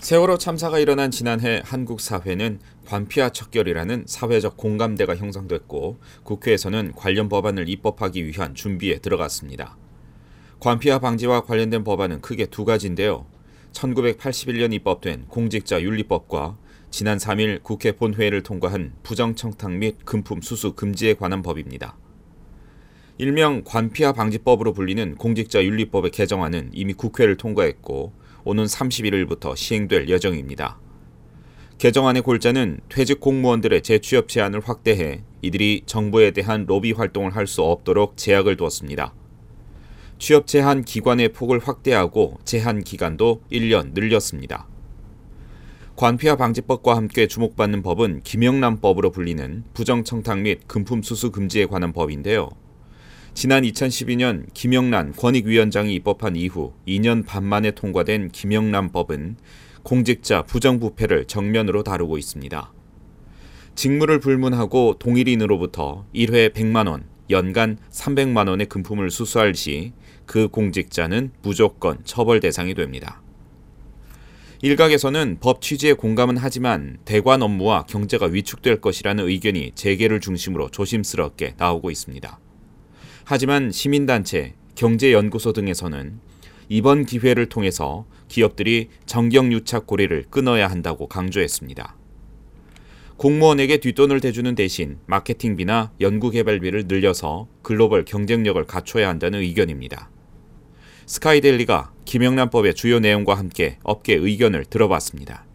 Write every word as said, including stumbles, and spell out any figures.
세월호 참사가 일어난 지난해 한국 사회는 관피아 척결이라는 사회적 공감대가 형성됐고 국회에서는 관련 법안을 입법하기 위한 준비에 들어갔습니다. 관피아 방지와 관련된 법안은 크게 두 가지인데요. 천구백팔십일 년 입법된 공직자윤리법과 지난 삼 일 국회 본회의를 통과한 부정청탁 및 금품 수수 금지에 관한 법입니다. 일명 관피아 방지법으로 불리는 공직자윤리법의 개정안은 이미 국회를 통과했고 오는 삼십일 일부터 시행될 예정입니다. 개정안의 골자는 퇴직 공무원들의 재취업 제한을 확대해 이들이 정부에 대한 로비 활동을 할 수 없도록 제약을 두었습니다. 취업 제한 기관의 폭을 확대하고 제한 기간도 일 년 늘렸습니다. 관피아 방지법과 함께 주목받는 법은 김영란법으로 불리는 부정청탁 및 금품 수수 금지에 관한 법인데요. 지난 이천십이 년 김영란 권익위원장이 입법한 이후 이 년 반 만에 통과된 김영란법은 공직자 부정부패를 정면으로 다루고 있습니다. 직무를 불문하고 동일인으로부터 일 회 백만 원, 연간 삼백만 원의 금품을 수수할 시 그 공직자는 무조건 처벌 대상이 됩니다. 일각에서는 법 취지에 공감은 하지만 대관 업무와 경제가 위축될 것이라는 의견이 재계를 중심으로 조심스럽게 나오고 있습니다. 하지만 시민단체, 경제연구소 등에서는 이번 기회를 통해서 기업들이 정경유착 고리를 끊어야 한다고 강조했습니다. 공무원에게 뒷돈을 대주는 대신 마케팅비나 연구개발비를 늘려서 글로벌 경쟁력을 갖춰야 한다는 의견입니다. 스카이데일리가 김영란법의 주요 내용과 함께 업계 의견을 들어봤습니다.